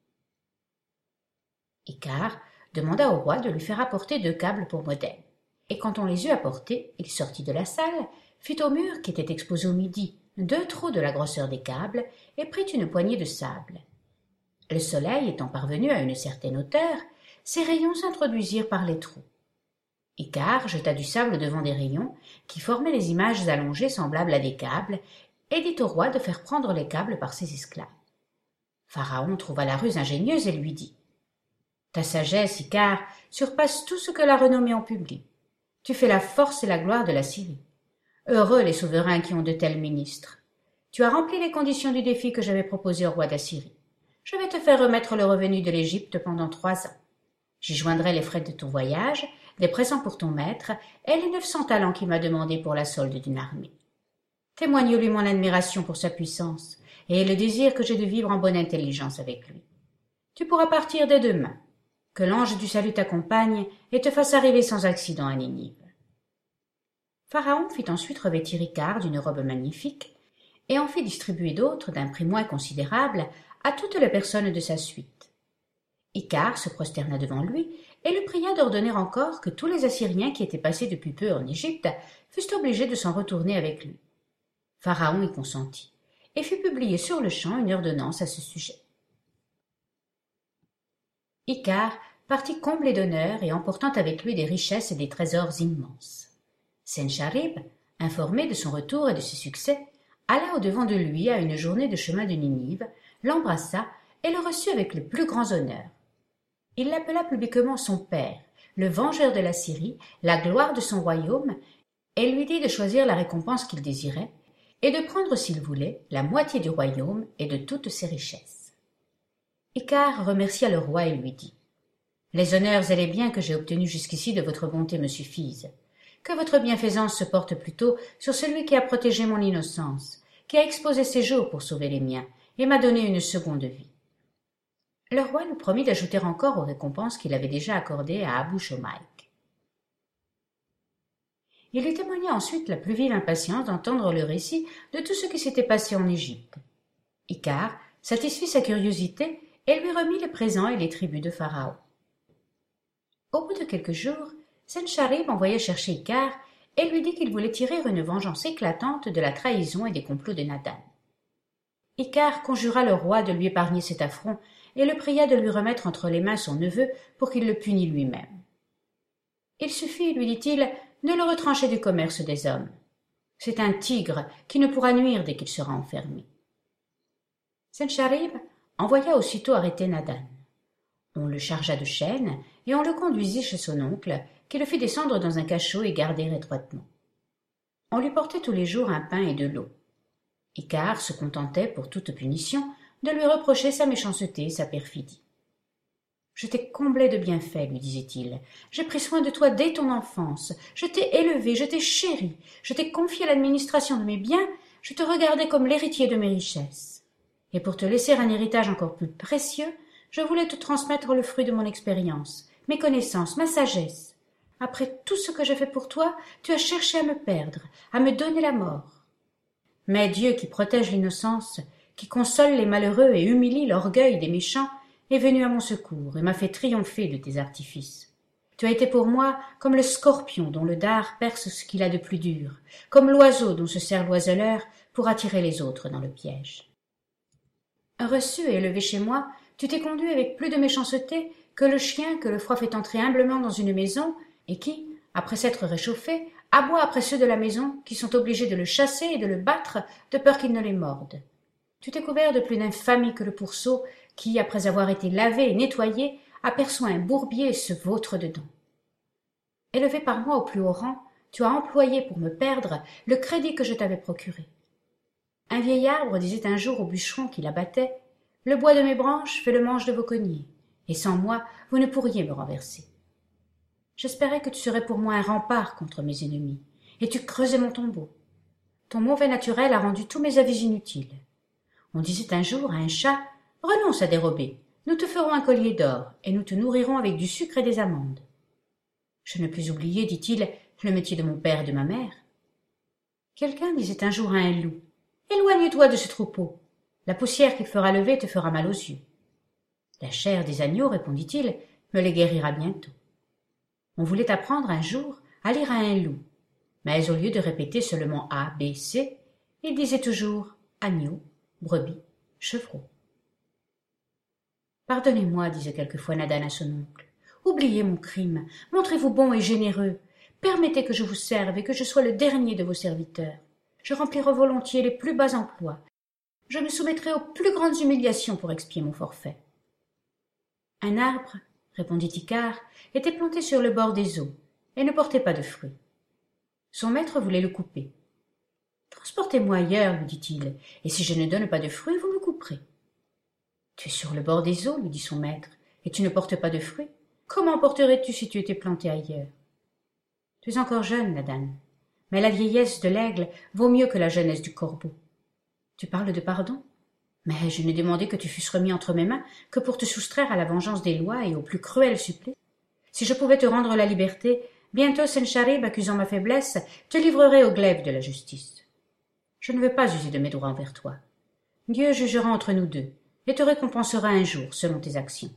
Icare demanda au roi de lui faire apporter deux câbles pour modèle, et quand on les eut apportés, il sortit de la salle, fit au mur qui était exposé au midi, deux trous de la grosseur des câbles et prit une poignée de sable. Le soleil étant parvenu à une certaine hauteur, ses rayons s'introduisirent par les trous. Icare jeta du sable devant des rayons qui formaient les images allongées semblables à des câbles et dit au roi de faire prendre les câbles par ses esclaves. Pharaon trouva la ruse ingénieuse et lui dit « Ta sagesse, Icare, surpasse tout ce que la renommée en publie. Tu fais la force et la gloire de la Syrie. Heureux les souverains qui ont de tels ministres. Tu as rempli les conditions du défi que j'avais proposé au roi d'Assyrie. Je vais te faire remettre le revenu de l'Égypte pendant trois ans. J'y joindrai les frais de ton voyage, des présents pour ton maître et les neuf cents talents qu'il m'a demandés pour la solde d'une armée. Témoigne-lui mon admiration pour sa puissance et le désir que j'ai de vivre en bonne intelligence avec lui. Tu pourras partir dès demain. Que l'ange du salut t'accompagne et te fasse arriver sans accident à Ninive. » Pharaon fit ensuite revêtir Icare d'une robe magnifique et en fit distribuer d'autres d'un prix moins considérable à toutes les personnes de sa suite. Icare se prosterna devant lui et le pria d'ordonner encore que tous les Assyriens qui étaient passés depuis peu en Égypte fussent obligés de s'en retourner avec lui. Pharaon y consentit et fit publier sur-le-champ une ordonnance à ce sujet. Icare partit comblé d'honneur et emportant avec lui des richesses et des trésors immenses. Sencharib, informé de son retour et de ses succès, alla au-devant de lui à une journée de chemin de Ninive, l'embrassa et le reçut avec les plus grands honneurs. Il l'appela publiquement son père, le vengeur de la Syrie, la gloire de son royaume, et lui dit de choisir la récompense qu'il désirait, et de prendre, s'il voulait, la moitié du royaume et de toutes ses richesses. Icare remercia le roi et lui dit « Les honneurs et les biens que j'ai obtenus jusqu'ici de votre bonté me suffisent. Que votre bienfaisance se porte plutôt sur celui qui a protégé mon innocence, qui a exposé ses jours pour sauver les miens, et m'a donné une seconde vie. » Le roi lui promit d'ajouter encore aux récompenses qu'il avait déjà accordées à Abou Shomaïk. Il lui témoigna ensuite la plus vive impatience d'entendre le récit de tout ce qui s'était passé en Égypte. Icare satisfit sa curiosité et lui remit les présents et les tribus de Pharaon. Au bout de quelques jours, Sencharib envoya chercher Icare et lui dit qu'il voulait tirer une vengeance éclatante de la trahison et des complots de Nadan. Icare conjura le roi de lui épargner cet affront et le pria de lui remettre entre les mains son neveu pour qu'il le punît lui-même. Il suffit, lui dit-il, de le retrancher du commerce des hommes. C'est un tigre qui ne pourra nuire dès qu'il sera enfermé. Sencharib envoya aussitôt arrêter Nadan. On le chargea de chaînes et on le conduisit chez son oncle, qui le fit descendre dans un cachot et garder étroitement. On lui portait tous les jours un pain et de l'eau. Icare se contentait, pour toute punition, de lui reprocher sa méchanceté et sa perfidie. « Je t'ai comblé de bienfaits, lui disait-il. J'ai pris soin de toi dès ton enfance. Je t'ai élevé, je t'ai chéri. Je t'ai confié l'administration de mes biens. Je te regardais comme l'héritier de mes richesses. Et pour te laisser un héritage encore plus précieux, je voulais te transmettre le fruit de mon expérience, mes connaissances, ma sagesse. Après tout ce que j'ai fait pour toi, tu as cherché à me perdre, à me donner la mort. Mais Dieu qui protège l'innocence, qui console les malheureux et humilie l'orgueil des méchants, est venu à mon secours et m'a fait triompher de tes artifices. Tu as été pour moi comme le scorpion dont le dard perce ce qu'il a de plus dur, comme l'oiseau dont se sert l'oiseleur pour attirer les autres dans le piège. Reçu et élevé chez moi, tu t'es conduit avec plus de méchanceté que le chien que le froid fait entrer humblement dans une maison et qui, après s'être réchauffé, aboie après ceux de la maison qui sont obligés de le chasser et de le battre de peur qu'il ne les morde. Tu t'es couvert de plus d'infamie que le pourceau qui, après avoir été lavé et nettoyé, aperçoit un bourbier et se vautre dedans. Élevé par moi au plus haut rang, tu as employé pour me perdre le crédit que je t'avais procuré. Un vieil arbre disait un jour au bûcheron qui l'abattait « Le bois de mes branches fait le manche de vos cogners, et sans moi, vous ne pourriez me renverser. » J'espérais que tu serais pour moi un rempart contre mes ennemis, et tu creusais mon tombeau. Ton mauvais naturel a rendu tous mes avis inutiles. On disait un jour à un chat « Renonce à dérober, nous te ferons un collier d'or, et nous te nourrirons avec du sucre et des amandes. » Je ne puis oublier, dit-il, le métier de mon père et de ma mère. Quelqu'un disait un jour à un loup « Éloigne-toi de ce troupeau, la poussière qu'il fera lever te fera mal aux yeux. » La chair des agneaux, répondit-il, me les guérira bientôt. On voulait apprendre un jour à lire à un loup, mais au lieu de répéter seulement A, B, C, Il disait toujours agneau, brebis, chevreau. Pardonnez-moi, disait quelquefois Nadan à son oncle. Oubliez mon crime, montrez-vous bon et généreux. Permettez que je vous serve et que je sois le dernier de vos serviteurs. Je remplirai volontiers les plus bas emplois. Je me soumettrai aux plus grandes humiliations pour expier mon forfait. Un arbre, répondit Icare, était planté sur le bord des eaux et ne portait pas de fruits. Son maître voulait le couper. Transportez-moi ailleurs, lui dit-il, et si je ne donne pas de fruits, vous me couperez. Tu es sur le bord des eaux, lui dit son maître, et tu ne portes pas de fruits. Comment porterais-tu si tu étais planté ailleurs? Tu es encore jeune, Nadan, mais la vieillesse de l'aigle vaut mieux que la jeunesse du corbeau. Tu parles de pardon? Mais je n'ai demandé que tu fusses remis entre mes mains que pour te soustraire à la vengeance des lois et au plus cruel supplice. Si je pouvais te rendre la liberté, bientôt Sencharib, accusant ma faiblesse, te livrerait au glaive de la justice. Je ne veux pas user de mes droits envers toi. Dieu jugera entre nous deux et te récompensera un jour selon tes actions.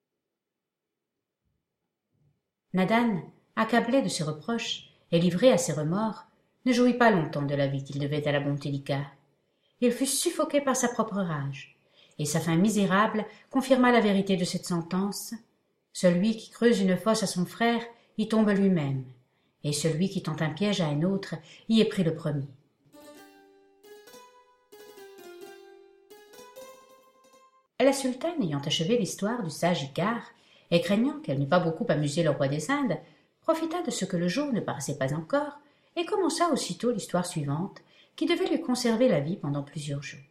Nadan, accablé de ses reproches et livré à ses remords, ne jouit pas longtemps de la vie qu'il devait à la bonté d'Icare. Il fut suffoqué par sa propre rage, et sa fin misérable confirma la vérité de cette sentence. Celui qui creuse une fosse à son frère y tombe lui-même, et celui qui tente un piège à un autre y est pris le premier. La sultane, ayant achevé l'histoire du sage Icare, et craignant qu'elle n'eût pas beaucoup amusé le roi des Indes, profita de ce que le jour ne paraissait pas encore, et commença aussitôt l'histoire suivante, qui devait lui conserver la vie pendant plusieurs jours.